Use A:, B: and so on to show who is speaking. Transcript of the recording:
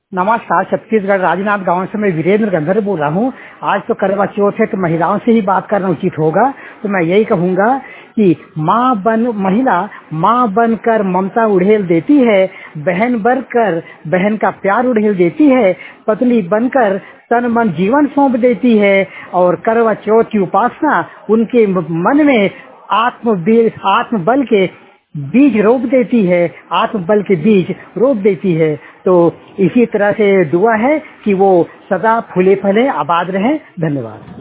A: नमस्कार, छत्तीसगढ़ राजनांद गांव से मैं वीरेंद्र गंधर्व बोल रहा हूँ। आज तो करवा चौथ है तो महिलाओं से ही बात करना उचित होगा। तो मैं यही कहूँगा कि महिला माँ बनकर ममता उड़ेल देती है, बहन बनकर बहन का प्यार उड़ेल देती है, पत्नी बनकर तन मन जीवन सौंप देती है और करवा चौथ की उपासना उनके मन में आत्मबल के बीज रोप देती है, आत्मबल के बीज रोप देती है। तो इसी तरह से दुआ है कि वो सदा फूले फले आबाद रहें। धन्यवाद।